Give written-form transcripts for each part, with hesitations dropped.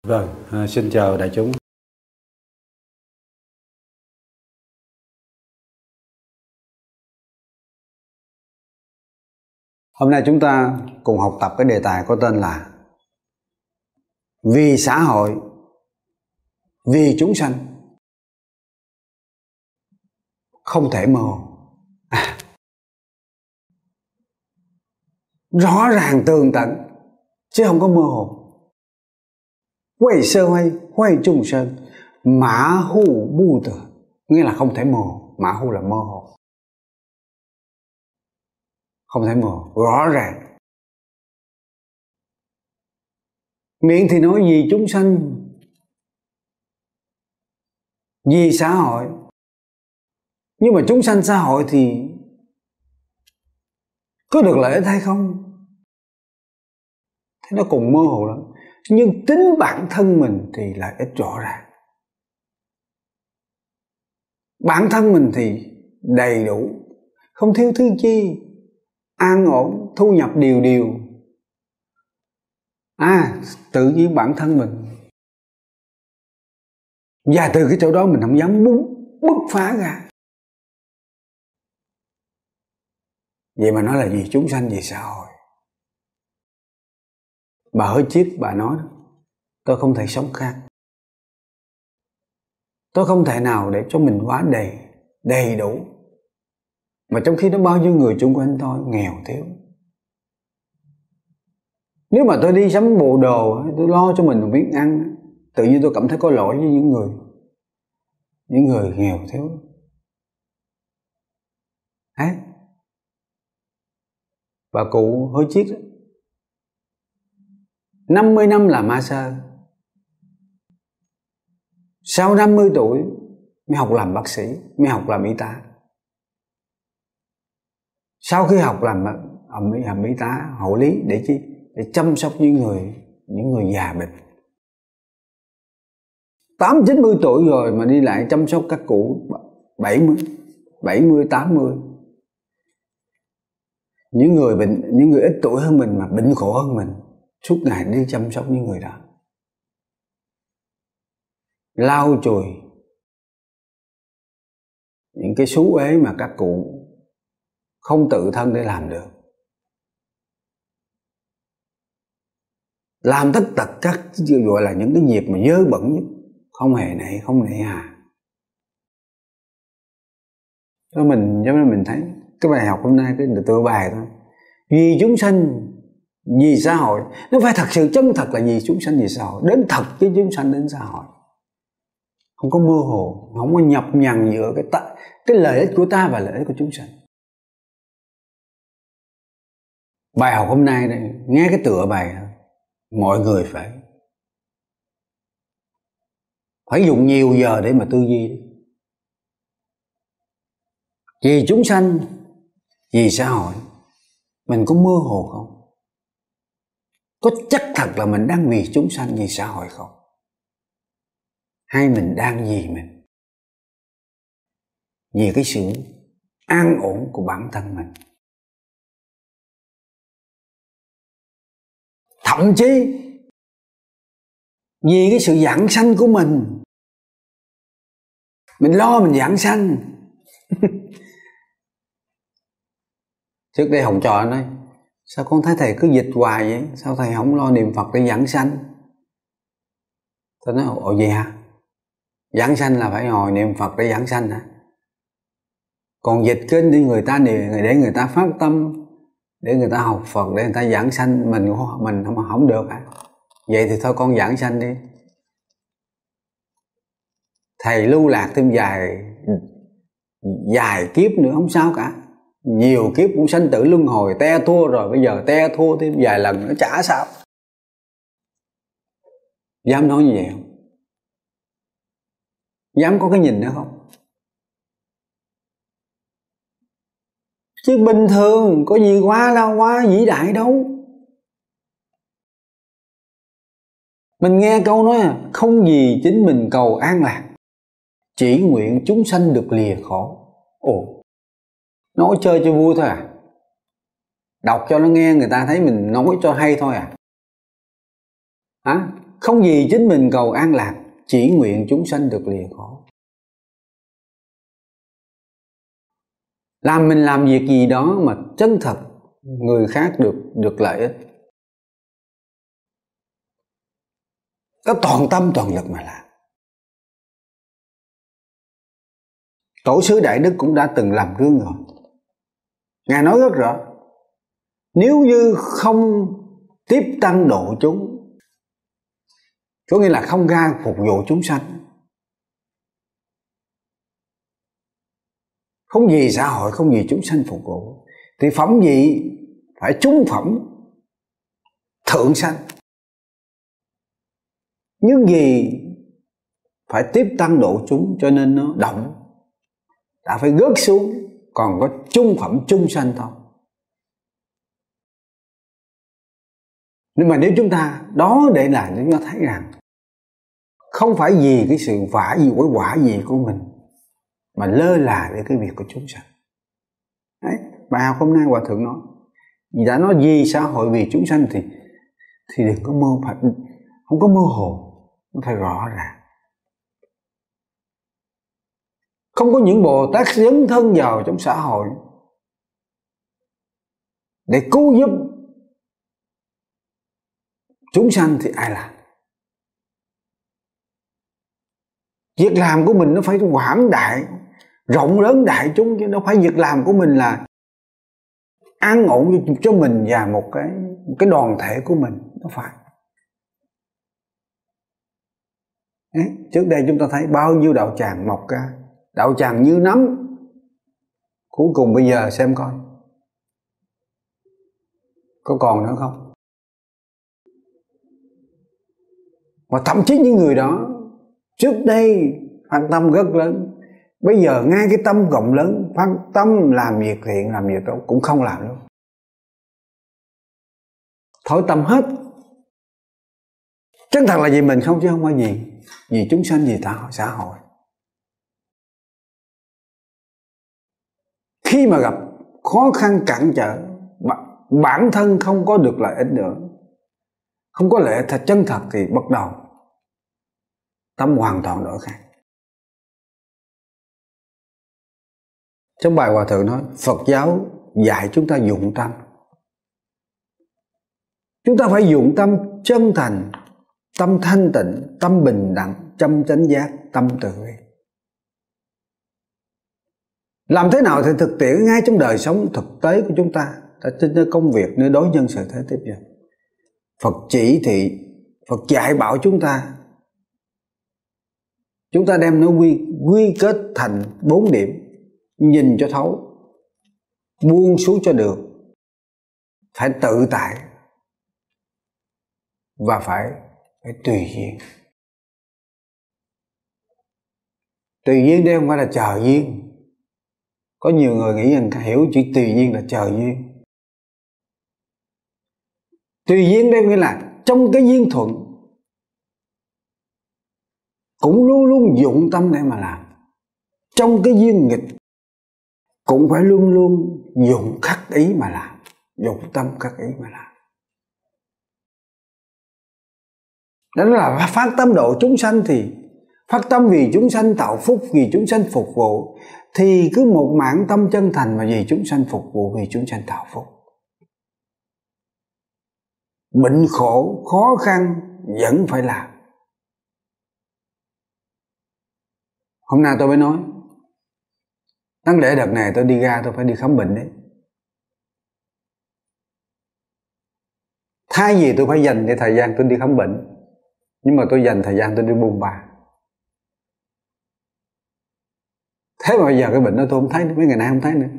Vâng, xin chào đại chúng. Hôm nay chúng ta cùng học tập cái đề tài có tên là vì xã hội, vì chúng sanh, không thể mơ hồ. Rõ ràng tường tận chứ không có mơ hồ. Quay sơ quay chung sơn, mã hu bu tử, nghĩa là không thể mơ hồ. Mã hu là mơ hồ, không thể mơ hồ, rõ ràng. Miệng thì nói vì chúng sanh, vì xã hội, nhưng mà chúng sanh xã hội thì có được lợi ích hay không? Thế nó cùng mơ hồ lắm. Nhưng tính bản thân mình thì lợi ích rõ ràng. Bản thân mình thì đầy đủ, không thiếu thứ chi, an ổn, thu nhập đều đều. Tự nhiên bản thân mình. Và từ cái chỗ đó mình không dám bứt phá ra. Vậy mà nói là vì chúng sanh, vì xã hội. Bà Hối Chiết bà nói tôi không thể sống khác. Tôi không thể nào để cho mình quá đầy đủ. Mà trong khi đó bao nhiêu người chung quanh tôi nghèo thiếu. Nếu mà tôi đi sắm bộ đồ, tôi lo cho mình một miếng ăn, tự nhiên tôi cảm thấy có lỗi với những người nghèo thiếu. Bà cụ Hối Chiết 50 năm làm ma sơ, sau 50 tuổi mới học làm bác sĩ, mới học làm y tá. Sau khi học làm y tá hộ lý để chi? Để chăm sóc những người già bệnh. 80-90 tuổi rồi mà đi lại chăm sóc các cụ 70, 80. Những người bệnh, những người ít tuổi hơn mình mà bệnh khổ hơn mình, suốt ngày đi chăm sóc những người đó, lau chùi những cái xú uế mà các cụ không tự thân để làm được, làm tất tật các gọi là những cái việc mà dơ bẩn nhất, không hề nể, không nể hà. Cho nên mình thấy cái bài học hôm nay cái tựa bài thôi, vì chúng sanh, vì xã hội. Nó phải thật sự chân thật là vì chúng sanh, vì xã hội, đến thật với chúng sanh, đến xã hội, không có mơ hồ, không có nhập nhằng giữa cái lợi ích của ta và lợi ích của chúng sanh. Bài học hôm nay đây, nghe cái tựa bài thôi, mọi người phải dùng nhiều giờ để mà tư duy. Vì chúng sanh, vì xã hội, mình có mơ hồ không? Có chắc thật là mình đang vì chúng sanh, vì xã hội không? Hay mình đang vì mình? Vì cái sự an ổn của bản thân mình. Thậm chí vì cái sự giảng sanh của mình lo mình giảng sanh. Trước đây Hồng trò nói, sao con thấy thầy cứ dịch hoài vậy? Sao thầy không lo niệm Phật để giảng sanh? Tôi nói, ồ vậy hả? Giảng sanh là phải ngồi niệm Phật để giảng sanh hả? Còn dịch kinh đi người ta để người ta phát tâm, để người ta học Phật, để người ta giảng sanh, mình không được hả? Vậy thì thôi con giảng sanh đi. Thầy lưu lạc thêm vài kiếp nữa không sao cả. Nhiều kiếp cũng sanh tử luân hồi, te thua rồi, bây giờ te thua thêm vài lần nữa chả sao. Dám nói như vậy không? Dám có cái nhìn nữa không? Chứ bình thường có gì quá vĩ đại đâu. Mình nghe câu nói không gì chính mình cầu an lạc, chỉ nguyện chúng sanh được lìa khổ. Ồ, nói chơi cho vui thôi à? Đọc cho nó nghe, người ta thấy mình nói cho hay thôi à? không vì chính mình cầu an lạc, chỉ nguyện chúng sanh được lìa khổ. Mình làm việc gì đó mà chân thật, người khác được lợi ích, có toàn tâm toàn lực mà làm. Tổ sư Đại Đức cũng đã từng làm gương rồi. Ngài nói rất rõ, nếu như không tiếp tăng độ chúng, có nghĩa là không ra phục vụ chúng sanh, không vì xã hội, không vì chúng sanh phục vụ, thì phẩm gì phải trung phẩm thượng sanh. Nhưng vì phải tiếp tăng độ chúng cho nên nó động, đã phải gớt xuống, còn có trung phẩm trung sanh thôi. Nhưng mà nếu chúng ta đó để là chúng ta thấy rằng không phải vì cái sự quả gì của mình mà lơ là để cái việc của chúng sanh. Đấy, bài học hôm nay Hòa Thượng nói, vì đã nói vì xã hội vì chúng sanh thì đừng có không có mơ hồ, nó phải rõ ràng. Không có những Bồ Tát dấn thân vào trong xã hội để cứu giúp chúng sanh thì ai làm? Việc làm của mình nó phải quảng đại, rộng lớn đại chúng, chứ đâu phải việc làm của mình là an ổn cho mình và một cái đoàn thể của mình, nó phải. Đấy, trước đây chúng ta thấy bao nhiêu đạo tràng mọc ra, đạo tràng như nấm, cuối cùng bây giờ xem coi có còn nữa không? Và thậm chí những người đó trước đây phát tâm rất lớn, bây giờ ngay cái tâm rộng lớn, phát tâm làm việc thiện, làm việc tốt cũng không làm luôn, thối tâm hết. Chân thật là vì mình không, chứ không phải vì chúng sanh, vì xã hội. Khi mà gặp khó khăn cản trở, bản thân không có được lợi ích nữa, không có lợi ích chân thật, thì bắt đầu tâm hoàn toàn đổi khác. Trong bài Hòa Thượng nói, Phật giáo dạy chúng ta dụng tâm. Chúng ta phải dụng tâm chân thành, tâm thanh tịnh, tâm bình đẳng, tâm chánh giác, tâm từ bi. Làm thế nào thì thực tiễn ngay trong đời sống thực tế của chúng ta, trên nơi công việc, nơi đối nhân xử thế tiếp dẫn. Phật chỉ thị, Phật dạy bảo chúng ta đem nó quy kết thành 4 điểm: nhìn cho thấu, buông xuống cho được, phải tự tại, và phải tùy duyên. Tùy duyên đây không phải là chờ duyên. Có nhiều người nghĩ rằng hiểu chữ tùy duyên là chờ duyên. Tùy duyên đây nghĩa là trong cái duyên thuận cũng luôn luôn dụng tâm để mà làm, trong cái duyên nghịch cũng phải luôn luôn dụng khắc ý mà làm, dụng tâm khắc ý mà làm. Đó là phát tâm độ chúng sanh, thì phát tâm vì chúng sanh tạo phúc, vì chúng sanh phục vụ, thì cứ một mảng tâm chân thành mà vì chúng sanh phục vụ, vì chúng sanh tạo phúc. Bệnh khổ, khó khăn vẫn phải làm. Hôm nay tôi mới nói, đáng lẽ đợt này tôi đi ra tôi phải đi khám bệnh đấy. Thay vì tôi phải dành cái thời gian tôi đi khám bệnh, nhưng mà tôi dành thời gian tôi đi buôn bà. Thế mà bây giờ cái bệnh đó tôi không thấy nữa, mấy ngày nay không thấy nữa.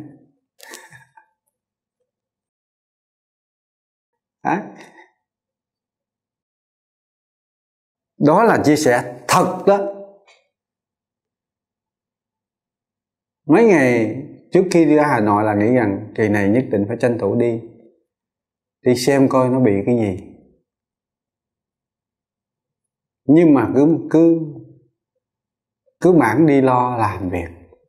Đó là chia sẻ thật đó. Mấy ngày trước khi đi ra Hà Nội là nghĩ rằng kỳ này nhất định phải tranh thủ đi xem coi nó bị cái gì. Nhưng mà cứ mãi đi lo làm việc.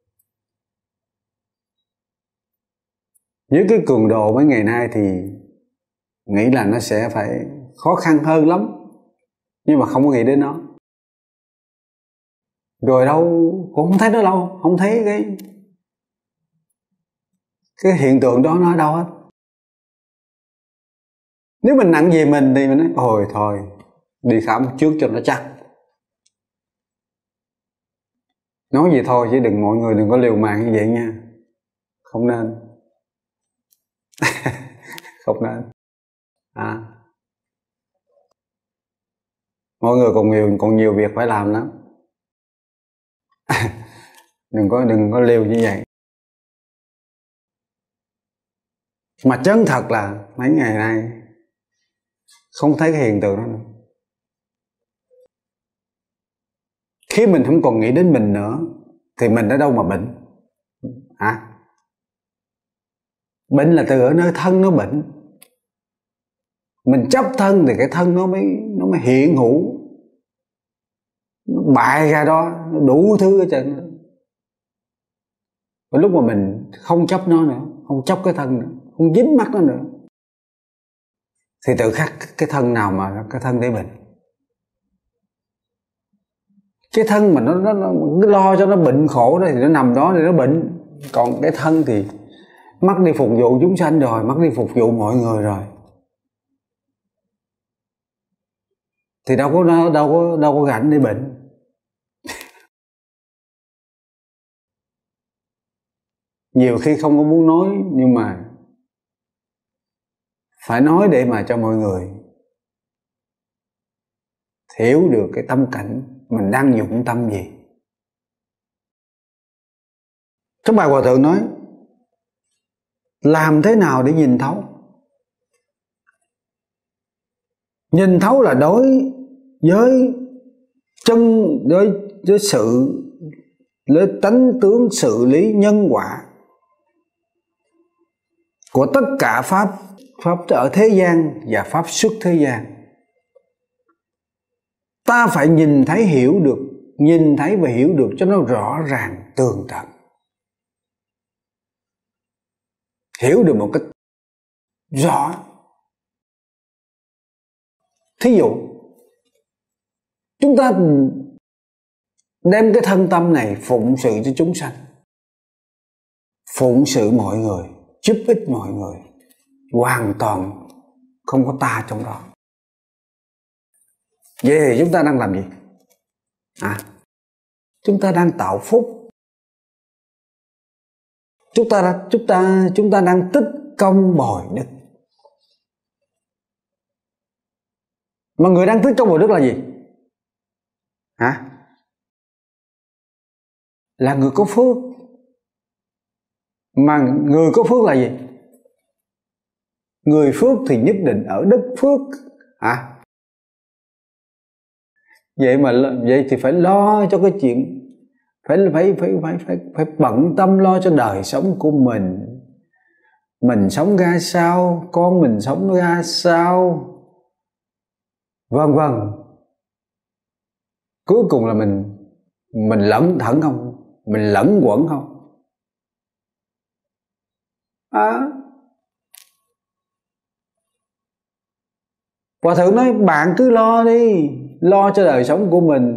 Với cái cường độ mấy ngày nay thì nghĩ là nó sẽ phải khó khăn hơn lắm. nhưng mà không có nghĩ đến nó. Rồi đâu cũng không thấy nó đâu, không thấy cái hiện tượng đó nó ở đâu hết. Nếu mình nặng về mình thì mình nói ôi thôi đi khám trước cho nó chắc. Nói vậy thôi chứ mọi người đừng có liều mạng như vậy nha. Không nên. Không nên. Mọi người còn nhiều việc phải làm lắm. đừng có liều như vậy. Mà chân thật là mấy ngày nay không thấy cái hiện tượng đó nữa. Khi mình không còn nghĩ đến mình nữa thì mình ở đâu mà bệnh hả? Bệnh là từ ở nơi thân nó bệnh. Mình chấp thân thì cái thân nó mới hiện hữu, nó bại ra đó, nó đủ thứ hết trơn. Và lúc mà mình không chấp nó nữa, không chấp cái thân nữa, không dính mắt nó nữa, thì tự khắc cái thân nào mà cái thân để bệnh. Cái thân mà nó lo cho nó bệnh khổ đó thì nó nằm đó thì nó bệnh. Còn cái thân thì mắc đi phục vụ chúng sanh rồi, mắc đi phục vụ mọi người rồi, thì đâu có rảnh để bệnh. Nhiều khi không có muốn nói nhưng mà phải nói để mà cho mọi người hiểu được cái tâm cảnh mình đang dụng tâm gì. Các bài Hòa Thượng nói làm thế nào để nhìn thấu? Nhìn thấu là đối với sự, với tánh tướng sự lý nhân quả của tất cả pháp ở thế gian và pháp xuất thế gian. Ta phải nhìn thấy và hiểu được cho nó rõ ràng tường tận. Hiểu được một cách rõ. Thí dụ chúng ta đem cái thân tâm này phụng sự cho chúng sanh, phụng sự mọi người, giúp ích mọi người, hoàn toàn không có ta trong đó. Vậy thì chúng ta đang làm gì? Chúng ta đang tạo phúc. Chúng ta đang tích công bồi đức. Mà người đang tích công bồi đức là gì? Là người có phước. Mà người có phước là gì? Người phước thì nhất định ở đất phước. Vậy thì phải lo cho cái chuyện, phải bận tâm lo cho đời sống của mình. Mình sống ra sao, con mình sống ra sao, vân vân. Cuối cùng là mình lẩn thẩn không? Mình lẫn quẩn không? Hòa Thượng nói bạn cứ lo đi, lo cho đời sống của mình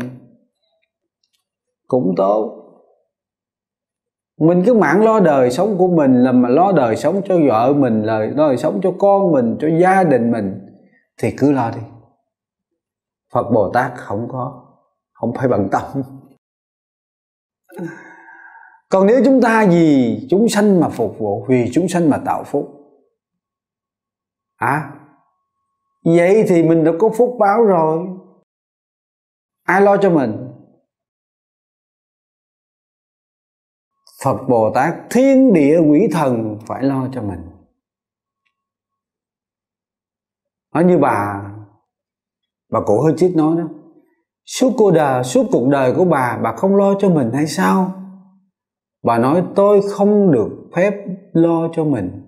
cũng tốt. Mình cứ mảng lo đời sống của mình, là mà lo đời sống cho vợ mình, lo đời sống cho con mình, cho gia đình mình, thì cứ lo đi. Phật Bồ Tát không phải bận tâm. Còn nếu chúng ta vì chúng sanh mà phục vụ, vì chúng sanh mà tạo phúc, vậy thì mình đã có phúc báo rồi. Ai lo cho mình? Phật Bồ Tát, thiên địa quỷ thần phải lo cho mình. Nói như bà cụ Hơi Chiết nói đó, suốt cuộc đời của bà không lo cho mình hay sao? Bà nói tôi không được phép lo cho mình.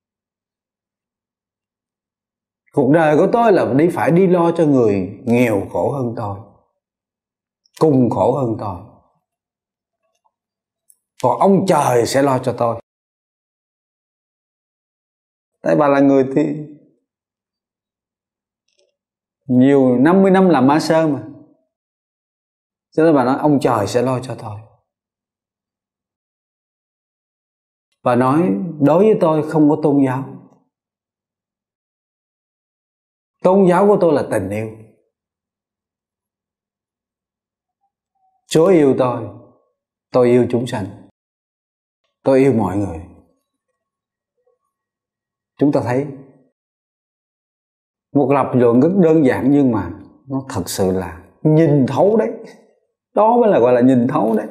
Cuộc đời của tôi là phải đi lo cho người nghèo khổ hơn tôi, cùng khổ hơn tôi. Còn ông trời sẽ lo cho tôi. Tại bà là người thì nhiều 50 năm làm ma sơ mà. Cho nên bà nói ông trời sẽ lo cho tôi. Bà nói đối với tôi không có tôn giáo. Tôn giáo của tôi là tình yêu. Chúa yêu tôi yêu chúng sanh, tôi yêu mọi người. Chúng ta thấy một lập luận rất đơn giản nhưng mà nó thật sự là nhìn thấu đấy. Đó mới là gọi là nhìn thấu đấy.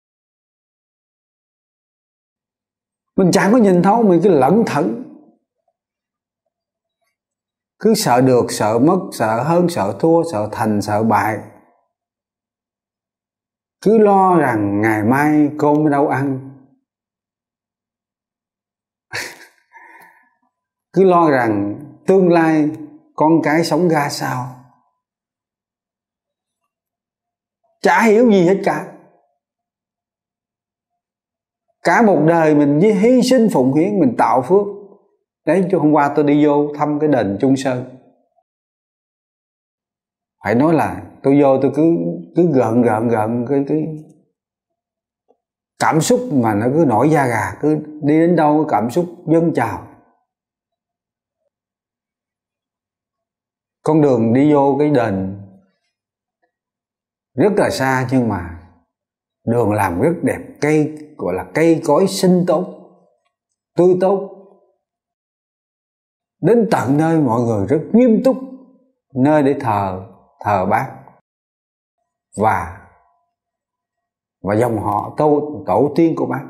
Mình chẳng có nhìn thấu, mình cứ lẩn thẩn, cứ sợ được, sợ mất, sợ hơn, sợ thua, sợ thành, sợ bại. Cứ lo rằng ngày mai cơm ở đâu ăn. Cứ lo rằng tương lai con cái sống ra sao. Chả hiểu gì hết cả. Cả một đời mình hy sinh phụng hiến, mình tạo phước. Đấy, chứ hôm qua tôi đi vô thăm cái đền Trung Sơn. Phải nói là tôi vô tôi cứ gợn cái cảm xúc mà nó cứ nổi da gà, cứ đi đến đâu cái cảm xúc dâng trào. Con đường đi vô cái đền rất là xa nhưng mà đường làm rất đẹp, cây gọi là cây cối xinh tốt, tươi tốt. Đến tận nơi mọi người rất nghiêm túc, nơi để thờ bác và dòng họ tổ tiên của bác.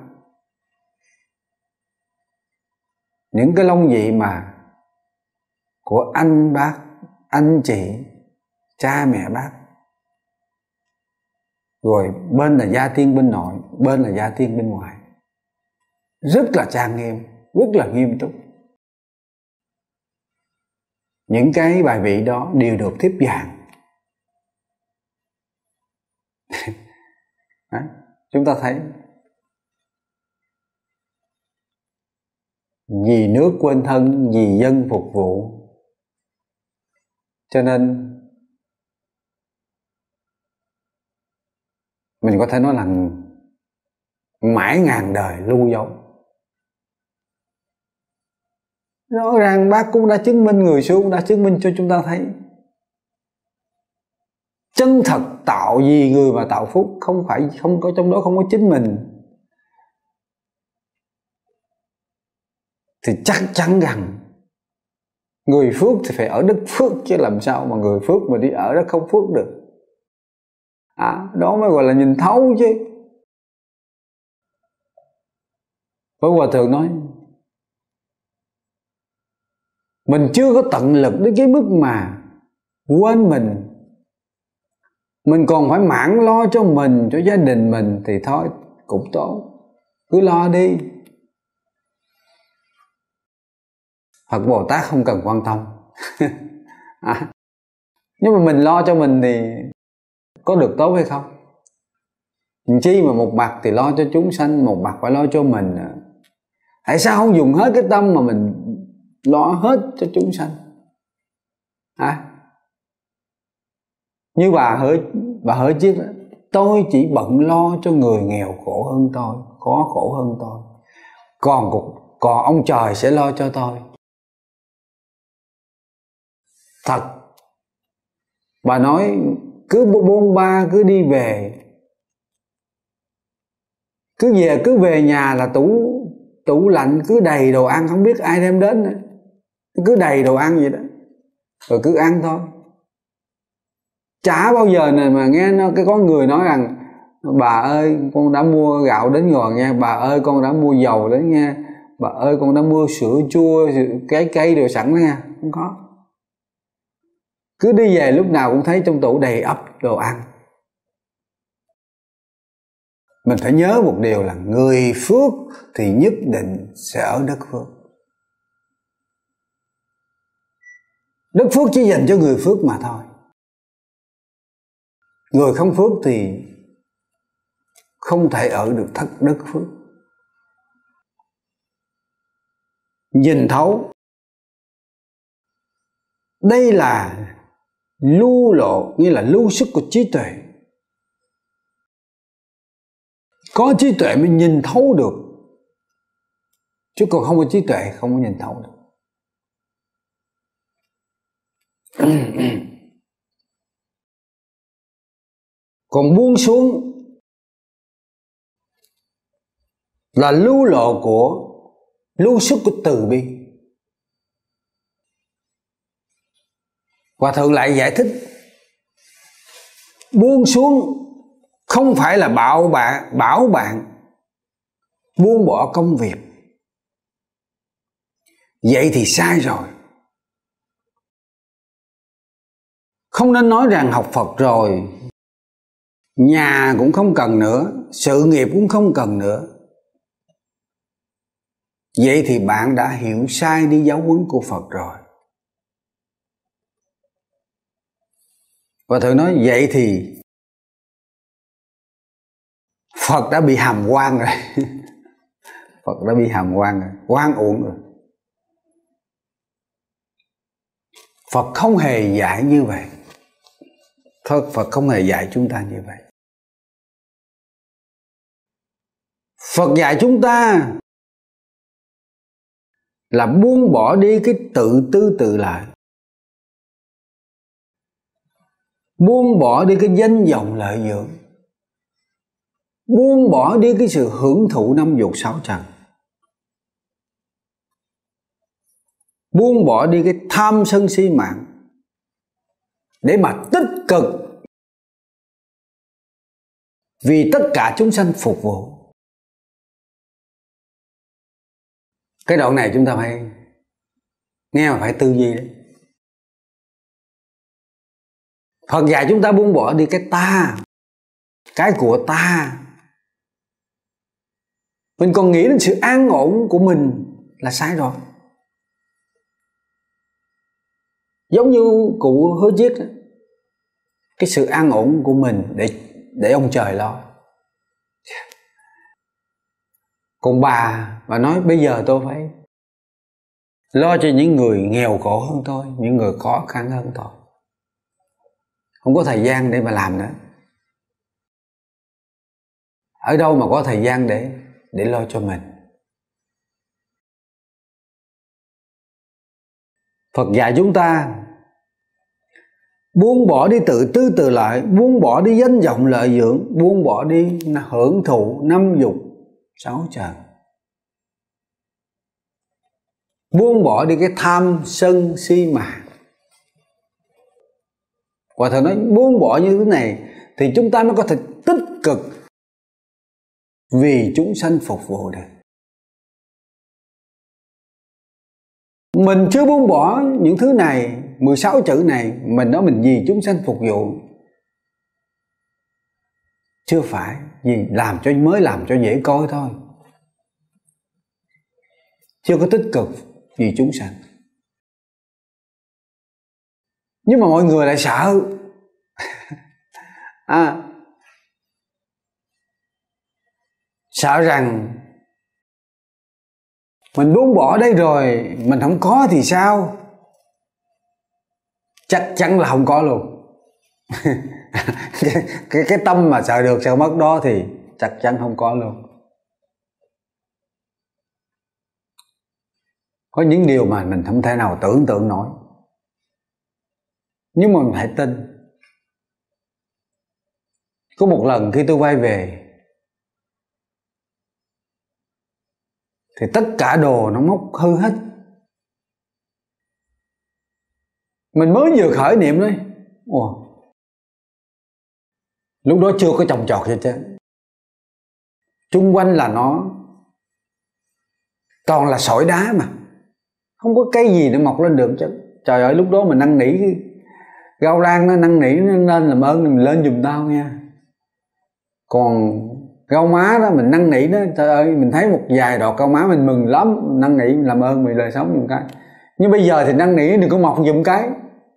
Những cái long dị mà của anh bác, anh chị, cha mẹ bác, rồi bên là gia tiên bên nội, bên là gia tiên bên ngoài, rất là trang nghiêm, rất là nghiêm túc. Những cái bài vị đó đều được thiếp vàng. Đấy, chúng ta thấy vì nước quên thân, vì dân phục vụ. Cho nên mình có thể nói là mãi ngàn đời lưu dấu. Rõ ràng bác cũng đã chứng minh, người xuống đã chứng minh cho chúng ta thấy chân thật tạo gì người mà tạo phúc, không có trong đó không có chính mình, thì chắc chắn rằng người phước thì phải ở đất phước, chứ làm sao mà người phước mà đi ở đất không phước được. Đó mới gọi là nhìn thấu chứ. Với Hòa Thượng nói mình chưa có tận lực đến cái mức mà quên mình còn phải mãn lo cho mình, cho gia đình mình thì thôi cũng tốt, cứ lo đi. Phật Bồ Tát không cần quan tâm. Nhưng mà mình lo cho mình thì có được tốt hay không? Chi mà một mặt thì lo cho chúng sanh, một mặt phải lo cho mình. Tại sao không dùng hết cái tâm mà mình lo hết cho chúng sanh? Như bà hỡi chiếc, tôi chỉ bận lo cho người nghèo khổ hơn tôi, khó khổ hơn tôi, còn ông trời sẽ lo cho tôi. Thật, bà nói cứ bôn ba, cứ đi về, cứ về nhà là tủ lạnh cứ đầy đồ ăn, không biết ai đem đến nữa, cứ đầy đồ ăn vậy đó, rồi cứ ăn thôi. Chả bao giờ này mà nghe có người nói rằng bà ơi con đã mua gạo đến rồi nha, bà ơi con đã mua dầu đến nha, bà ơi con đã mua sữa chua, cái cây đều sẵn đó nha. Không có. Cứ đi về lúc nào cũng thấy trong tủ đầy ắp đồ ăn. Mình phải nhớ một điều là người phước thì nhất định sẽ ở đất phước. Đất phước chỉ dành cho người phước mà thôi. Người không phước thì không thể ở được đất phước. Nhìn thấu. Đây là lưu lộ nghĩa là lưu sức của trí tuệ. Có trí tuệ mới nhìn thấu được, chứ còn không có trí tuệ không có nhìn thấu được. Còn buông xuống là lưu lộ của lưu sức của từ bi. Hòa thượng lại giải thích buông xuống không phải là bảo bạn buông bỏ công việc. Vậy thì sai rồi. Không nên nói rằng học Phật rồi, nhà cũng không cần nữa, sự nghiệp cũng không cần nữa. Vậy thì bạn đã hiểu sai đi giáo huấn của Phật rồi. Và thượng nói vậy thì Phật đã bị hàm oan rồi. Phật đã bị hàm oan rồi, oan uổng rồi. Phật không hề dạy như vậy. Phật không hề dạy chúng ta như vậy. Phật dạy chúng ta là buông bỏ đi cái tự tư tự lợi, buông bỏ đi cái danh vọng lợi dưỡng, buông bỏ đi cái sự hưởng thụ năm dục sáu trần, buông bỏ đi cái tham sân si mạng, để mà tích cực vì tất cả chúng sanh phục vụ. Cái đoạn này chúng ta phải nghe mà phải tư duy đấy. Phật dạy chúng ta buông bỏ đi cái ta, cái của ta. Mình còn nghĩ đến sự an ổn của mình là sai rồi. Giống như cụ hứa chiết, cái sự an ổn của mình để ông trời lo. Còn bà nói bây giờ tôi phải lo cho những người nghèo khổ hơn tôi, những người khó khăn hơn tôi. Không có thời gian để mà làm nữa. Ở đâu mà có thời gian để lo cho mình. Phật dạy chúng ta buông bỏ đi tự tư tự lợi, buông bỏ đi danh vọng lợi dưỡng, buông bỏ đi hưởng thụ năm dục sáu trần, buông bỏ đi cái tham sân si mạng. Hòa thượng nói buông bỏ như thế này thì chúng ta mới có thể tích cực vì chúng sanh phục vụ được. Mình chưa buông bỏ những thứ này, 16 chữ này, mình nói mình vì chúng sanh phục vụ. Chưa phải, vì mới làm cho dễ coi thôi. Chưa có tích cực vì chúng sanh. Nhưng mà mọi người lại sợ. Sợ rằng mình buông bỏ đây rồi mình không có thì sao? Chắc chắn là không có luôn. cái tâm mà sợ được sợ mất đó thì chắc chắn không có luôn. Có những điều mà mình không thể nào tưởng tượng nổi, nhưng mà mình hãy tin. Có một lần khi tôi quay về thì tất cả đồ nó móc hư hết. Mình mới vừa khởi niệm đấy. Lúc đó chưa có trồng trọt gì chứ. Chung quanh là nó toàn là sỏi đá mà, không có cái gì nó mọc lên được chứ. Trời ơi, lúc đó mình năn nỉ Gao Lan, nó năn nỉ nó lên làm ơn mình lên giùm tao nha. Còn Gao Má đó mình năn nỉ đó, trời ơi, mình thấy một vài đọt Gao Má mình mừng lắm, mình năn nỉ mình làm ơn mình đời sống giùm cái. Nhưng bây giờ thì năn nỉ đừng có mọc giùm cái.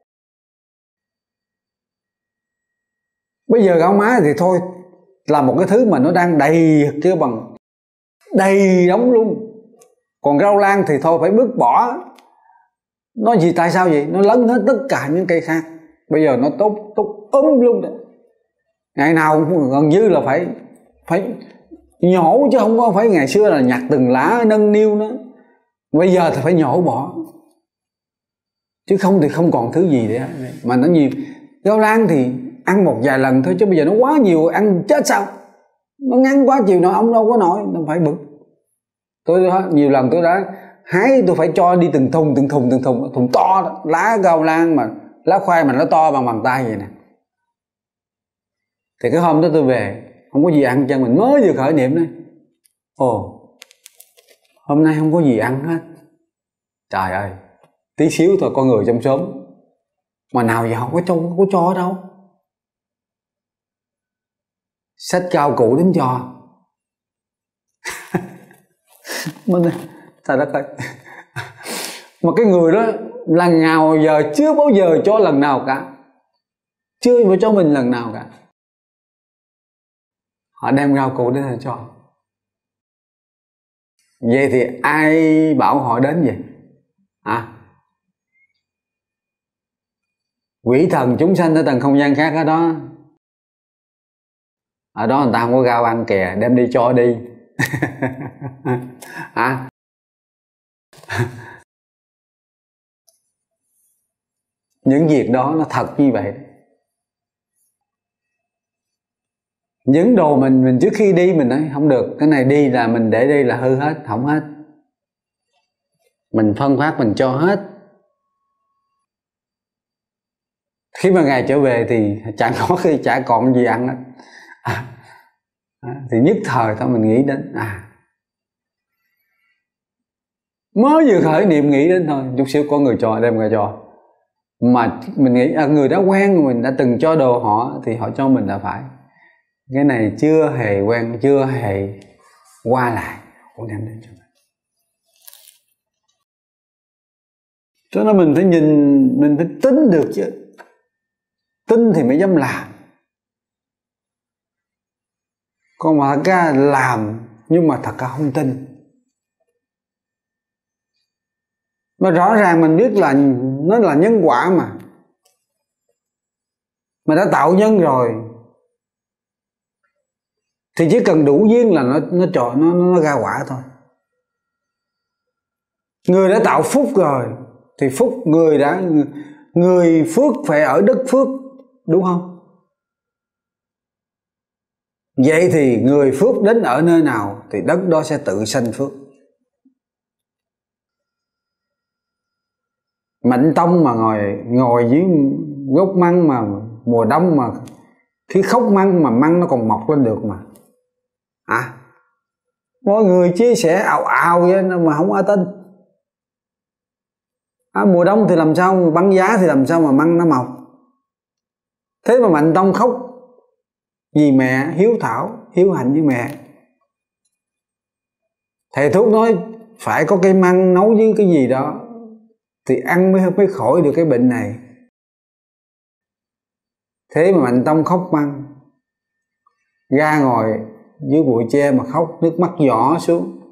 Bây giờ Gao Má thì thôi là một cái thứ mà nó đang đầy kêu bằng đầy đống luôn. Còn Gao Lan thì thôi phải bước bỏ. Nó gì tại sao vậy? Nó lấn hết tất cả những cây khác. bây giờ nó tốt luôn đấy. Ngày nào cũng gần như là phải nhổ, chứ không có phải ngày xưa là nhặt từng lá nâng niu nó. Bây giờ thì phải nhổ bỏ, chứ không thì không còn thứ gì để mà nó nhiều. Rau lang thì ăn một vài lần thôi, chứ bây giờ nó quá nhiều ăn chết sao, nó ngắn quá chiều nào ông đâu có nổi, nó phải bự. Tôi nhiều lần tôi đã hái, tôi phải cho đi từng thùng to đó. Lá rau lang mà lá khoai mà nó to bằng bàn tay vậy nè. Thì cái hôm đó tôi về không có gì ăn, chân mình mới vừa khởi niệm đấy, ồ hôm nay không có gì ăn hết. Trời ơi, tí xíu thôi con người trong xóm mà nào giờ không có cho đâu. Xách rau củ đến cho. Trời đất ơi. Mà cái người đó lần nào giờ chưa bao giờ cho lần nào cả, chưa bao cho mình lần nào cả. Họ đem rau củ đến là cho. Vậy thì ai bảo họ đến vậy? Quỷ thần chúng sanh ở tầng không gian khác ở đó. Ở đó người ta không có rau ăn kìa, đem đi cho đi. Những việc đó nó thật như vậy. Những đồ mình trước khi đi mình nói không được, cái này đi là mình để đây là hư hết, hỏng hết. Mình phân phát mình cho hết. Khi mà ngày trở về thì chẳng có khi chả còn gì ăn hết. Thì nhất thời thôi mình nghĩ đến mới vừa khởi niệm nghĩ đến thôi, chút xíu có người cho, đem ra cho. Mà mình nghĩ người đã quen, mình đã từng cho đồ họ thì họ cho mình là phải. Cái này chưa hề quen, chưa hề qua lại, cũng đem đến cho mình. Cho nên mình phải nhìn, mình phải tính được chứ. Tin thì mới dám làm. Còn mà thật ra làm nhưng mà thật ra không tin. Mà rõ ràng mình biết là nó là nhân quả mà. Mà đã tạo nhân rồi thì chỉ cần đủ duyên là nó ra quả thôi. Người đã tạo phúc rồi thì phúc người phước phải ở đất phước, đúng không? Vậy thì người phước đến ở nơi nào thì đất đó sẽ tự sanh phước. Mạnh tông mà ngồi dưới gốc măng mà mùa đông mà khi khóc măng mà măng nó còn mọc lên được mà. Mọi người chia sẻ ào ào vậy mà không ai tin. Mùa đông thì làm sao băng giá thì làm sao mà măng nó mọc. Thế mà Mạnh Tông khóc vì mẹ hiếu thảo, hiếu hạnh với mẹ. Thầy thuốc nói phải có cây măng nấu với cái gì đó thì ăn mới khỏi được cái bệnh này. Thế mà Mạnh Tông khóc măng, ra ngồi dưới bụi tre mà khóc, nước mắt giỏ xuống,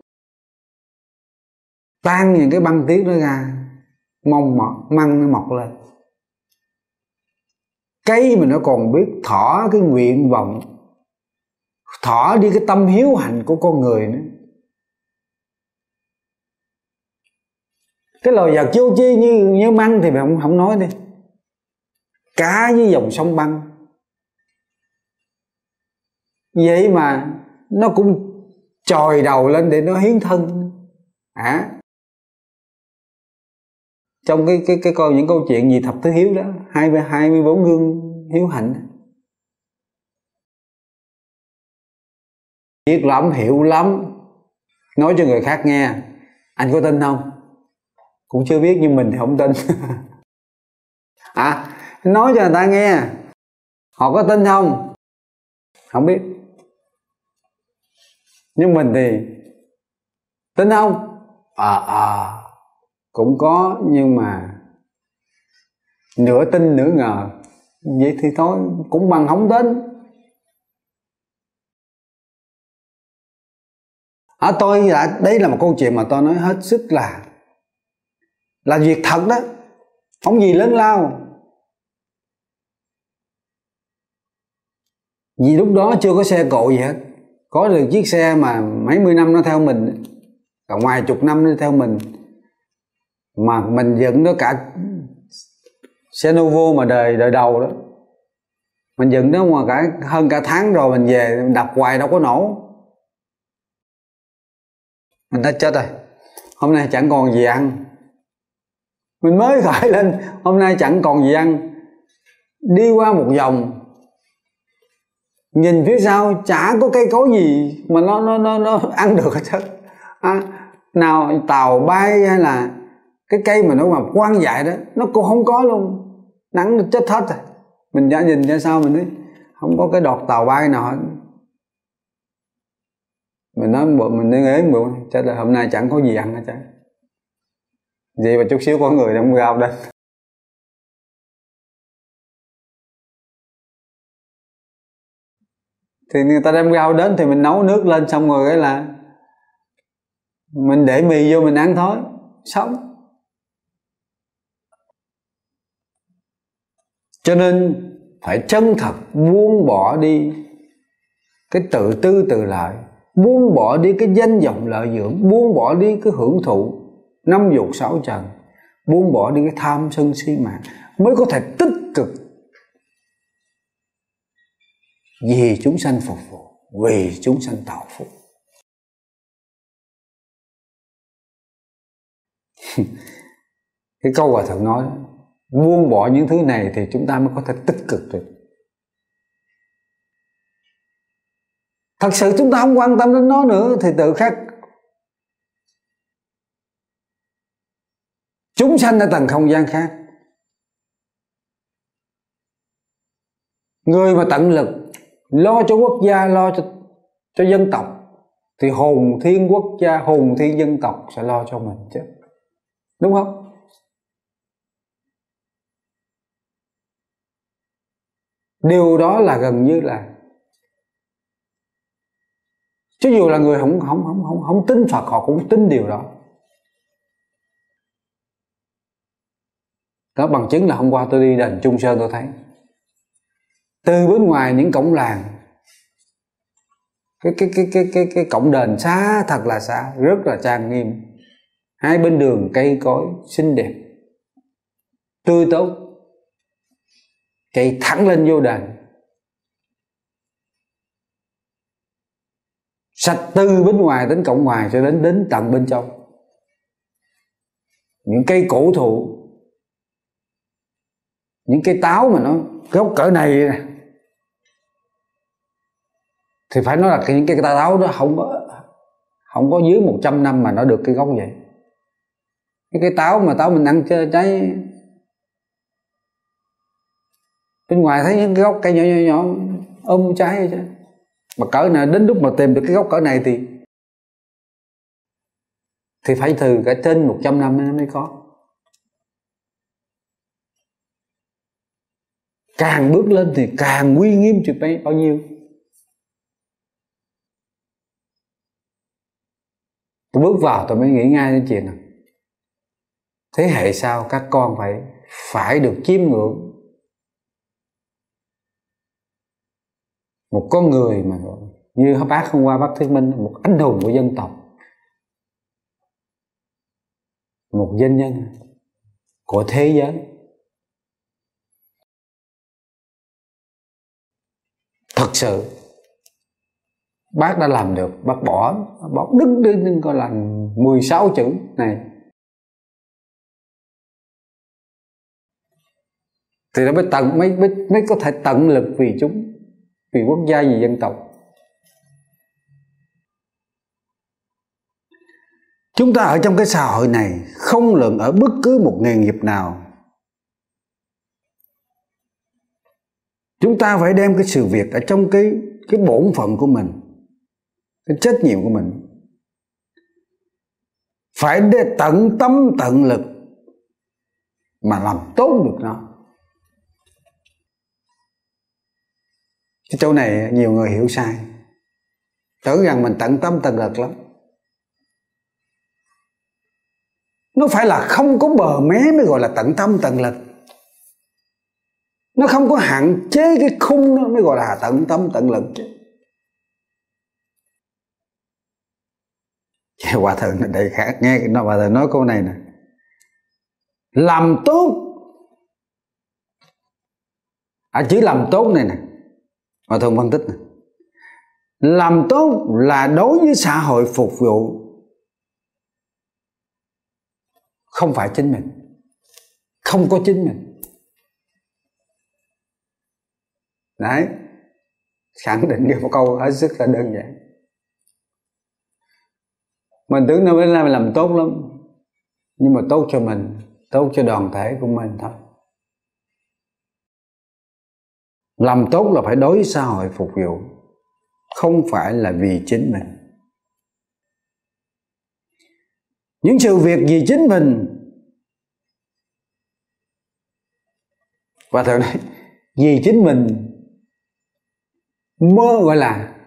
tan những cái băng tuyết đó ra, mong măng nó mọc lên. Cây mà nó còn biết thỏa cái nguyện vọng, thỏa đi cái tâm hiếu hạnh của con người nữa. Cái loài vật vô tri như măng thì mình không nói đi, cá với dòng sông băng vậy mà nó cũng chòi đầu lên để nó hiến thân. Trong cái câu những câu chuyện gì thập tứ hiếu đó, 24 gương hiếu hạnh, biết lắm, hiểu lắm, nói cho người khác nghe. Anh có tin không? Cũng chưa biết, nhưng mình thì không tin. Nói cho người ta nghe, họ có tin không? Không biết. Nhưng mình thì tin không? Cũng có, nhưng mà nửa tin nửa ngờ. Vậy thì thôi, cũng bằng không tin. Đây là một câu chuyện mà tôi nói hết sức là việc thật đó, không gì lớn lao. Vì lúc đó chưa có xe cộ gì hết. Có được chiếc xe mà mấy mươi năm nó theo mình, cả ngoài chục năm nó theo mình, mà mình dựng nó cả xe Novo mà đời đầu đó, mình dựng nó mà hơn cả tháng rồi, mình về đập hoài đâu có nổ. Mình đã chết rồi, hôm nay chẳng còn gì ăn. Mình mới khởi lên, hôm nay chẳng còn gì ăn. Đi qua một vòng, nhìn phía sau chả có cây cối gì mà nó ăn được hết trơn. Nào tàu bay hay là cái cây mà nó mọc quang dại đó, nó cũng không có luôn. Nắng nó chết hết rồi. Mình đã nhìn ra sau mình thấy không có cái đọt tàu bay nào hết. Mình nói mình nghĩ chết là hôm nay chẳng có gì ăn hết trơn. Vậy mà chút xíu có người đem rau đến. Thì người ta đem rau đến thì mình nấu nước lên, xong rồi cái là mình để mì vô mình ăn thôi, xong. Cho nên phải chân thật buông bỏ đi cái tự tư tự lợi, buông bỏ đi cái danh vọng lợi dưỡng, buông bỏ đi cái hưởng thụ năm dục sáu trần, buông bỏ đi cái tham sân si mạng, mới có thể tích cực vì chúng sanh phục vụ, vì chúng sanh tạo phúc. Cái câu Hòa Thượng nói, buông bỏ những thứ này thì chúng ta mới có thể tích cực được. Thật sự chúng ta không quan tâm đến nó nữa thì tự khắc chúng sanh ở tầng không gian khác. Người mà tận lực lo cho quốc gia, lo cho dân tộc thì hồn thiên quốc gia, hồn thiên dân tộc sẽ lo cho mình chứ, đúng không? Điều đó là gần như là, chứ dù là người không tin Phật, họ cũng tin điều đó. Đó bằng chứng là hôm qua tôi đi đền Trung Sơn, tôi thấy từ bên ngoài những cổng làng, cái cổng đền xa, thật là xa, rất là trang nghiêm. Hai bên đường cây cối xinh đẹp, tươi tốt, chạy thẳng lên vô đền, sạch từ bên ngoài đến cổng ngoài cho đến tận bên trong. Những cây cổ thụ, những cây táo mà nó gốc cỡ này thì phải nói là những cây táo đó không có dưới 100 năm mà nó được cái gốc vậy. Cái cây táo mà táo mình ăn trái bên ngoài thấy những cái gốc cây nhỏ ôm trái vậy chứ, mà cỡ này đến lúc mà tìm được cái gốc cỡ này thì phải từ cả trên 100 năm nó mới có. Càng bước lên thì càng uy nghiêm chừng bao nhiêu. Tôi bước vào tôi mới nghĩ ngay đến chuyện này, thế hệ sau các con phải được chiêm ngưỡng một con người mà như bác hôm qua, bác Thuyết Minh, một anh hùng của dân tộc, một doanh nhân của thế giới. Thật sự bác đã làm được, bác bỏ đừng coi là 16 chữ này thì nó mới có thể tận lực vì chúng, vì quốc gia, vì dân tộc. Chúng ta ở trong cái xã hội này, không luận ở bất cứ một nghề nghiệp nào, chúng ta phải đem cái sự việc ở trong cái bổn phận của mình, cái trách nhiệm của mình, phải để tận tâm tận lực mà làm tốt được nó. Cái chỗ này nhiều người hiểu sai, tưởng rằng mình tận tâm tận lực lắm. Nó phải là không có bờ mé mới gọi là tận tâm tận lực. Nó không có hạn chế cái khung, nó mới gọi là tận tâm tận lực chứ. Hòa thượng đây khác, nghe nó Hòa thượng nói câu này nè: làm tốt, chữ làm tốt này nè, Hòa thượng phân tích nè, làm tốt là đối với xã hội phục vụ, không phải chính mình, không có chính mình. Đấy, khẳng định cái câu hết sức là đơn giản. Mình tưởng nó mới làm tốt lắm, nhưng mà tốt cho mình, tốt cho đoàn thể của mình thôi. Làm tốt là phải đối với xã hội phục vụ, không phải là vì chính mình. Những sự việc vì chính mình, và thường nói vì chính mình mới gọi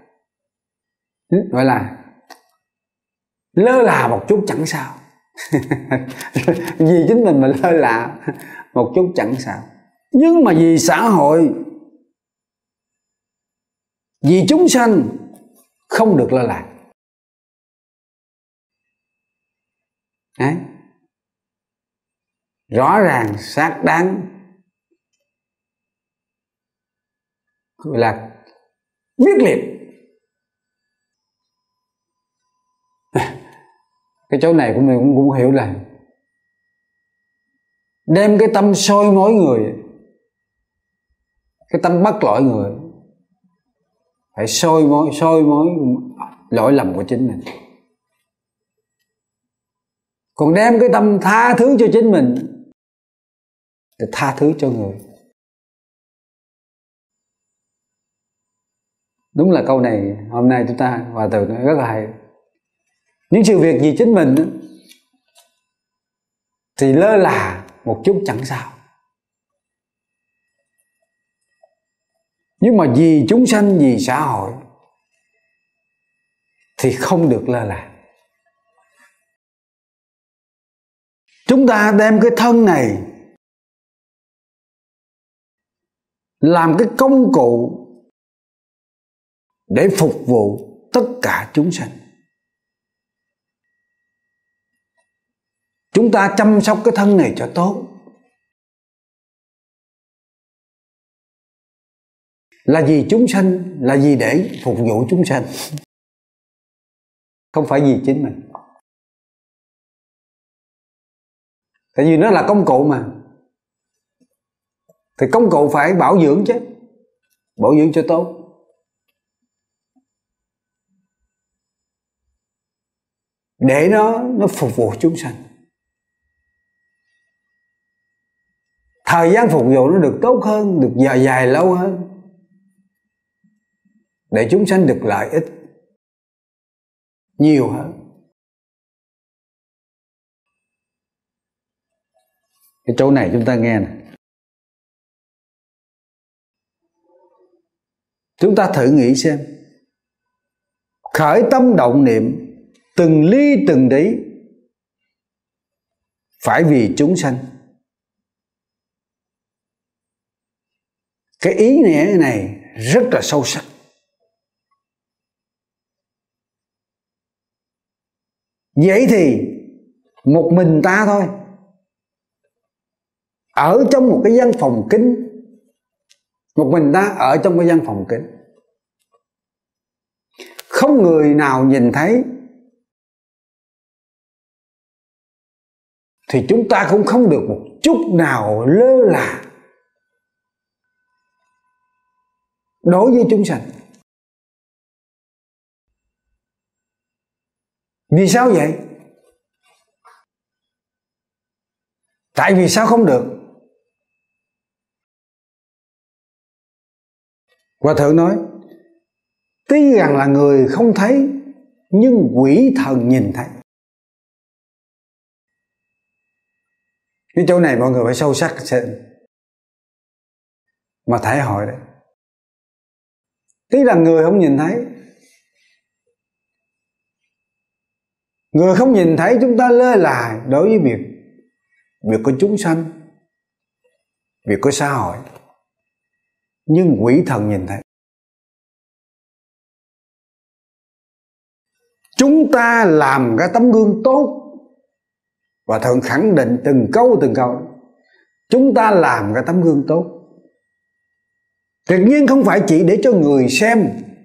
là lơ là một chút chẳng sao. Vì chính mình mà lơ là một chút chẳng sao, nhưng mà vì xã hội, vì chúng sanh không được lơ là. Đấy, rõ ràng xác đáng, gọi là quyết liệt. Cái chỗ này của mình cũng hiểu là đem cái tâm soi mói người, cái tâm bắt lỗi người, phải soi mói lỗi lầm của chính mình. Còn đem cái tâm tha thứ cho chính mình thì tha thứ cho người. Đúng là câu này hôm nay chúng ta Hòa thượng nói rất là hay. Những sự việc vì chính mình thì lơ là một chút chẳng sao, nhưng mà vì chúng sanh, vì xã hội thì không được lơ là. Chúng ta đem cái thân này làm cái công cụ để phục vụ tất cả chúng sanh. Chúng ta chăm sóc cái thân này cho tốt là vì chúng sanh, là vì để phục vụ chúng sanh, không phải vì chính mình. Tại vì nó là công cụ mà, thì công cụ phải bảo dưỡng chứ, bảo dưỡng cho tốt. Để nó phục vụ chúng sanh. Thời gian phục vụ nó được tốt hơn, được dài lâu hơn, để chúng sanh được lợi ích nhiều hơn. Cái chỗ này chúng ta nghe nè, chúng ta thử nghĩ xem, khởi tâm động niệm từng ly từng tí phải vì chúng sanh. Cái ý nghĩa này rất là sâu sắc. Vậy thì một mình ta thôi, ở trong một cái gian phòng kín, một mình ta ở trong cái gian phòng kín, không người nào nhìn thấy, thì chúng ta cũng không được một chút nào lơ là đối với chúng sanh. Vì sao vậy? Tại vì sao không được? Hòa thượng nói, tuy rằng là người không thấy, nhưng quỷ thần nhìn thấy. Cái chỗ này mọi người phải sâu sắc xem mà thể hội đấy. Tuy là người không nhìn thấy, người không nhìn thấy, chúng ta lơ là đối với việc của chúng sanh, việc của xã hội. nhưng quỷ thần nhìn thấy. Chúng ta làm cái tấm gương tốt, và Thượng khẳng định từng câu. Chúng ta làm cái tấm gương tốt, tuyệt nhiên không phải chỉ để cho người xem.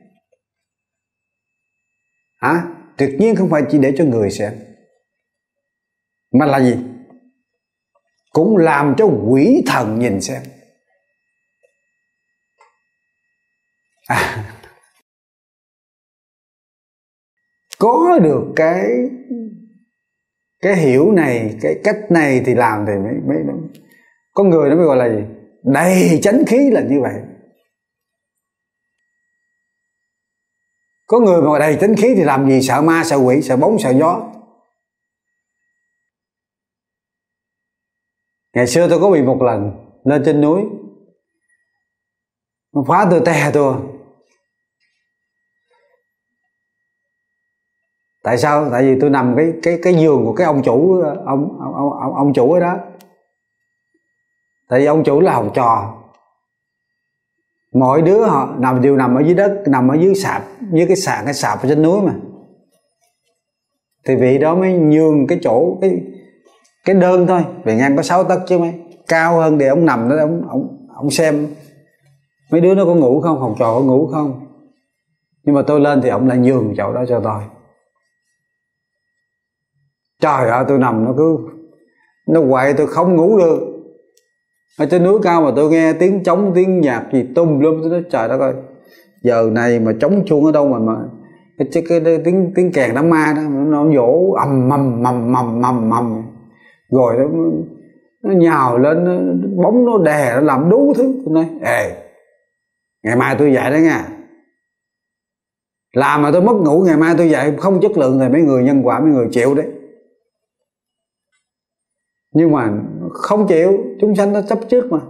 Tuyệt nhiên không phải chỉ để cho người xem, mà là gì? Cũng làm cho quỷ thần nhìn xem. Có được cái hiểu này, cái cách này thì làm thì mới có người nó mới gọi là gì? Đầy chánh khí là như vậy. Có người mà đầy chánh khí thì làm gì sợ ma, sợ quỷ, sợ bóng, sợ gió. Ngày xưa tôi có bị một lần lên trên núi, nó phá tôi te tôi. Tại sao? Tại vì tôi nằm cái giường của cái ông chủ, ông chủ ở đó. Tại vì ông chủ là học trò, mọi đứa họ đều nằm ở dưới đất, nằm ở dưới sạp, dưới cái sạp ở trên núi mà. Thì vị đó mới nhường cái chỗ, cái đơn thôi, bề ngang có 6 tấc chứ mấy, cao hơn để ông nằm đó, ông xem mấy đứa nó có ngủ không, học trò có ngủ không. Nhưng mà tôi lên thì ông lại nhường chỗ đó cho tôi. Trời ơi, tôi nằm nó quậy, tôi không ngủ được. Ở trên núi cao mà tôi nghe tiếng trống, tiếng nhạc gì tùm lum, tôi nói trời đất ơi, giờ này mà trống chuông ở đâu mà cái tiếng kèn đám ma đó nó vỗ ầm mầm rồi nó nhào lên, bóng nó đè, nó làm đủ thứ. Tôi nói ngày mai tôi dạy đó nha, làm mà tôi mất ngủ ngày mai tôi dạy không chất lượng thì mấy người nhân quả, mấy người chịu đấy. Nhưng mà không chịu, chúng sanh nó chấp trước mà.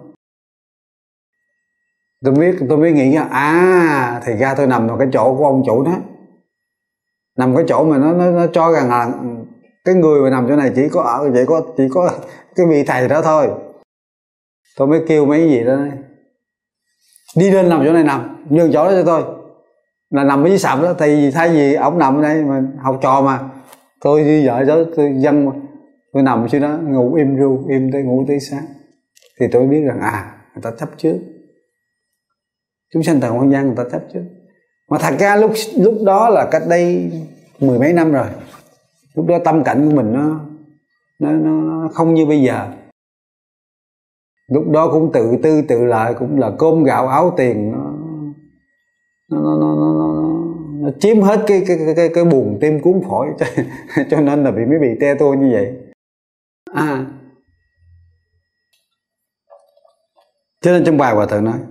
Tôi mới nghĩ ra, thì ra tôi nằm vào cái chỗ của ông chủ đó, nằm cái chỗ mà nó cho rằng là cái người mà nằm chỗ này chỉ có cái vị thầy đó thôi. Tôi mới kêu mấy gì đó đi lên nằm chỗ này, nằm nhường chỗ đó cho tôi, là nằm ở dưới sạp đó. Thì thay vì ông nằm ở đây mà học trò mà, tôi đi vợ đó tôi dâng, tôi nằm xuống đó ngủ im ru, im tới ngủ tới sáng. Thì tôi biết rằng người ta chấp trước, chúng sanh tầng không gian người ta chấp trước. Mà thật ra lúc đó là cách đây 10 mấy năm rồi. Lúc đó tâm cảnh của mình nó không như bây giờ. Lúc đó cũng tự tư tự lợi, cũng là cơm gạo áo tiền, nó chiếm hết cái buồn tim cuốn phổi. Cho nên là mới bị te tua như vậy. Cho nên trong bài Hòa Thượng nói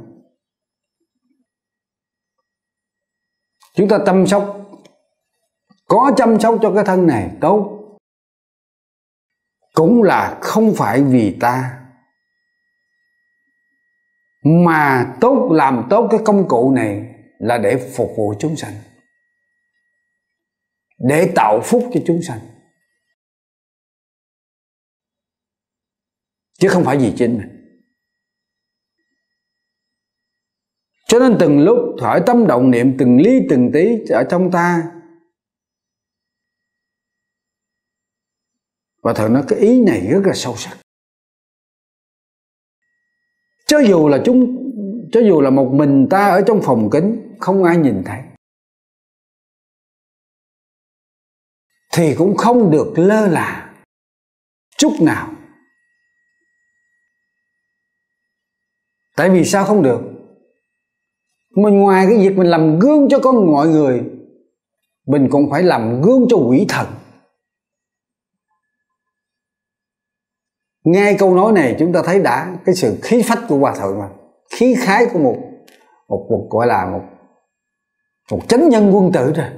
chúng ta chăm sóc, có chăm sóc cho cái thân này tốt, cũng là không phải vì ta, mà làm tốt cái công cụ này là để phục vụ chúng sanh, để tạo phúc cho chúng sanh, chứ không phải vì chính mình. Cho nên từng lúc khởi tâm động niệm, từng ly từng tí ở trong ta. Và Thượng nói cái ý này rất là sâu sắc. Cho dù là một mình ta ở trong phòng kính, không ai nhìn thấy, thì cũng không được lơ là chút nào. Tại vì sao không được? Mình ngoài cái việc mình làm gương cho mọi người, mình cũng phải làm gương cho quỷ thần. Nghe câu nói này chúng ta thấy đã cái sự khí phách của Hòa Thượng mà, khí khái của một gọi là một chánh nhân quân tử rồi.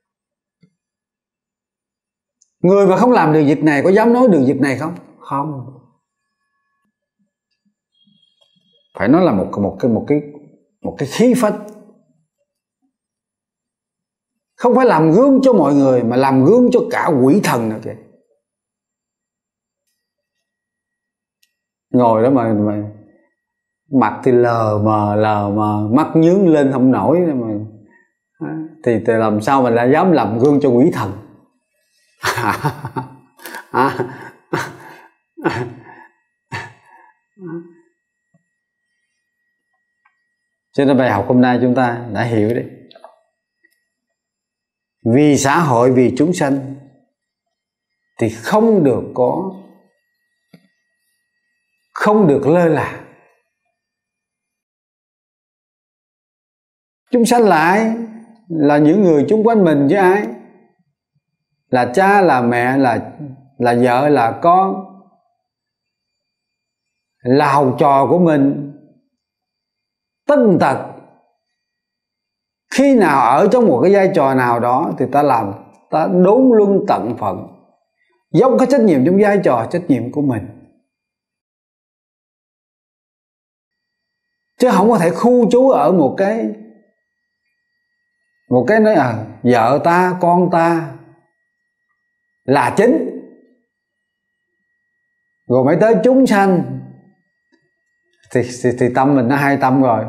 Người mà không làm được việc này có dám nói được việc này không? Không. Phải nói là một cái khí phách. Không phải làm gương cho mọi người, mà làm gương cho cả quỷ thần nữa kìa. mặt thì lờ mờ, mắt nhướng lên không nổi mà thì làm sao mình lại dám làm gương cho quỷ thần. Cho nên bài học hôm nay chúng ta đã hiểu đấy, vì xã hội, vì chúng sanh thì không được lơ là. Chúng sanh là ai? Là những người chung quanh mình chứ ai? Là cha, là mẹ, là vợ, là con, là học trò của mình, tất tật. Khi nào ở trong một cái vai trò nào đó thì ta đốn luân tận phận, dốc cái trách nhiệm trong vai trò trách nhiệm của mình, chứ không có thể khu trú ở một cái nói vợ ta, con ta là chính, rồi mới tới chúng sanh thì tâm mình nó hai tâm rồi.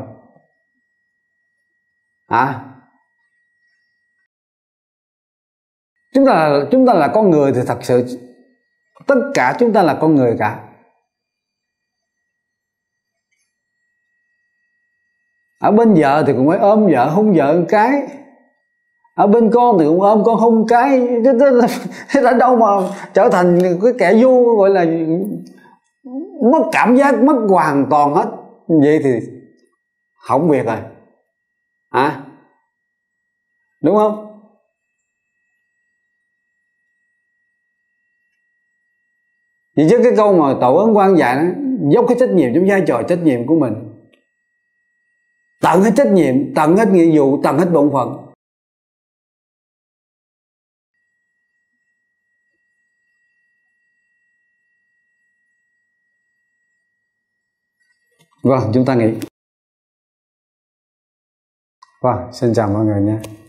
Chúng ta là con người thì thật sự tất cả chúng ta là con người cả. Ở bên vợ thì cũng phải ôm vợ hôn vợ một cái, ở bên con thì cũng ôm con hôn cái, thế là đâu mà trở thành cái kẻ vô gọi là mất cảm giác, mất hoàn toàn hết. Vậy thì hỏng việc rồi, đúng không? Vì chứ cái câu mà tổ ấn quan dạy đó, dốc cái trách nhiệm trong vai trò trách nhiệm của mình, tận hết trách nhiệm, tận hết nghĩa vụ, tận hết bổn phận. Vâng, chúng ta nghỉ. Vâng, xin chào mọi người nha.